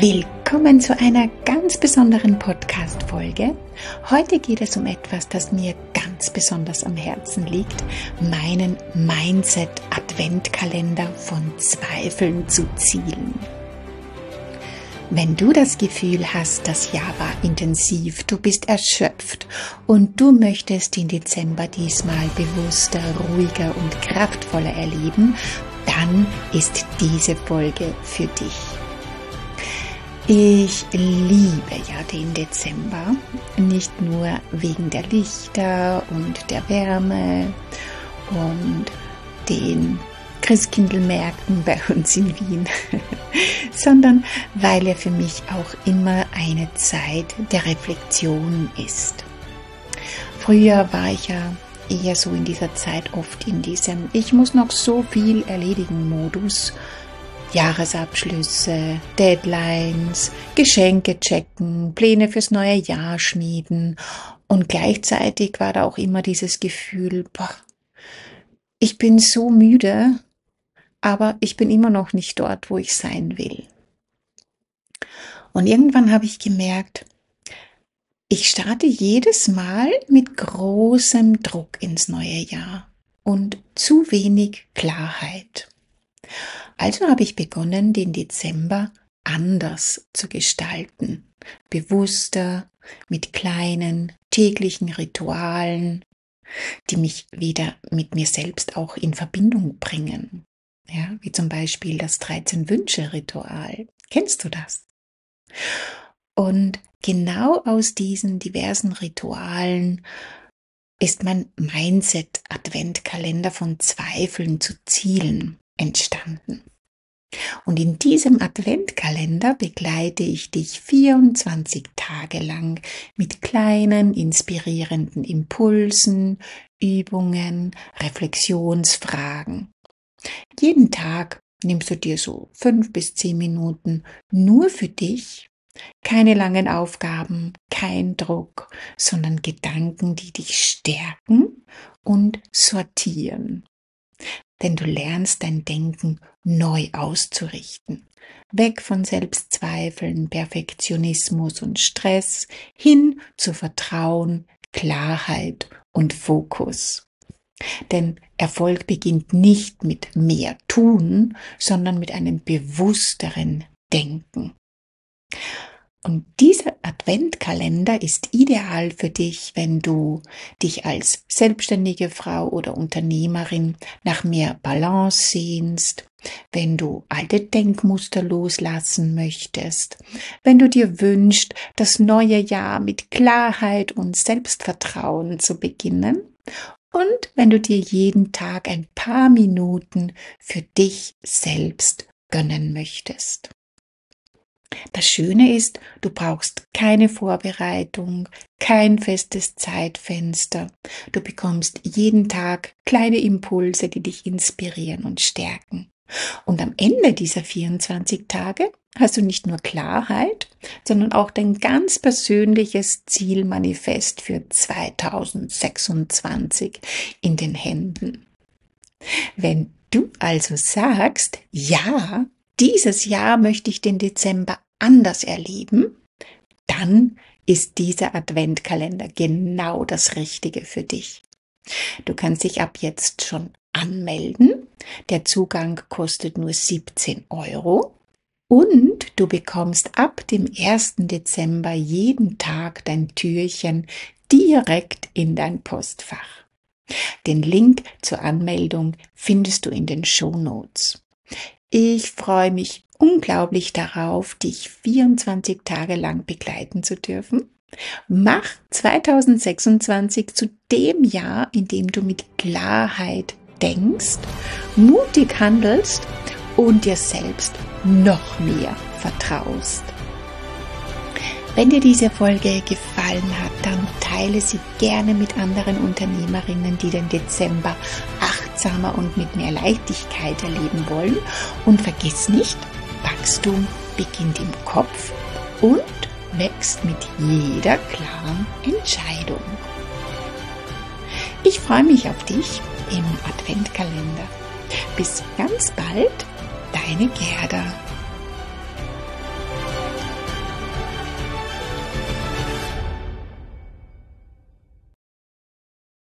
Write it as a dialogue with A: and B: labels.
A: Willkommen zu einer ganz besonderen Podcast-Folge. Heute geht es um etwas, das mir ganz besonders am Herzen liegt, meinen Mindset-Adventkalender von Zweifeln zu Zielen. Wenn du das Gefühl hast, das Jahr war intensiv, du bist erschöpft und du möchtest den Dezember diesmal bewusster, ruhiger und kraftvoller erleben, dann ist diese Folge für dich. Ich liebe ja den Dezember, nicht nur wegen der Lichter und der Wärme und den Christkindlmärkten bei uns in Wien, sondern weil er für mich auch immer eine Zeit der Reflexion ist. Früher war ich ja eher so in dieser Zeit oft in diesem Ich muss noch so viel erledigen Modus. Jahresabschlüsse, Deadlines, Geschenke checken, Pläne fürs neue Jahr schmieden und gleichzeitig war da auch immer dieses Gefühl, ich bin so müde, aber ich bin immer noch nicht dort, wo ich sein will. Und irgendwann habe ich gemerkt, ich starte jedes Mal mit großem Druck ins neue Jahr und zu wenig Klarheit. Also habe ich begonnen, den Dezember anders zu gestalten, bewusster, mit kleinen täglichen Ritualen, die mich wieder mit mir selbst auch in Verbindung bringen. Ja, wie zum Beispiel das 13-Wünsche-Ritual. Kennst du das? Und genau aus diesen diversen Ritualen ist mein Mindset-Adventkalender von Zweifeln zu Zielen entstanden. Und in diesem Adventkalender begleite ich dich 24 Tage lang mit kleinen, inspirierenden Impulsen, Übungen, Reflexionsfragen. Jeden Tag nimmst du dir so 5 bis 10 Minuten nur für dich. Keine langen Aufgaben, kein Druck, sondern Gedanken, die dich stärken und sortieren. Denn du lernst dein Denken neu auszurichten. Weg von Selbstzweifeln, Perfektionismus und Stress, hin zu Vertrauen, Klarheit und Fokus. Denn Erfolg beginnt nicht mit mehr Tun, sondern mit einem bewussteren Denken. Und dieser Adventkalender ist ideal für dich, wenn du dich als selbstständige Frau oder Unternehmerin nach mehr Balance sehnst, wenn du alte Denkmuster loslassen möchtest, wenn du dir wünschst, das neue Jahr mit Klarheit und Selbstvertrauen zu beginnen und wenn du dir jeden Tag ein paar Minuten für dich selbst gönnen möchtest. Das Schöne ist, du brauchst keine Vorbereitung, kein festes Zeitfenster. Du bekommst jeden Tag kleine Impulse, die dich inspirieren und stärken. Und am Ende dieser 24 Tage hast du nicht nur Klarheit, sondern auch dein ganz persönliches Zielmanifest für 2026 in den Händen. Wenn du also sagst, ja, dieses Jahr möchte ich den Dezember anders erleben, dann ist dieser Adventkalender genau das Richtige für dich. Du kannst dich ab jetzt schon anmelden. Der Zugang kostet nur 17 € und du bekommst ab dem 1. Dezember jeden Tag dein Türchen direkt in dein Postfach. Den Link zur Anmeldung findest du in den Shownotes. Ich freue mich unglaublich darauf, dich 24 Tage lang begleiten zu dürfen. Mach 2026 zu dem Jahr, in dem du mit Klarheit denkst, mutig handelst und dir selbst noch mehr vertraust. Wenn dir diese Folge gefallen hat, dann teile sie gerne mit anderen Unternehmerinnen, die den Dezember achtsamer und mit mehr Leichtigkeit erleben wollen. Und vergiss nicht, Wachstum beginnt im Kopf und wächst mit jeder klaren Entscheidung. Ich freue mich auf dich im Adventkalender. Bis ganz bald, deine Gerda.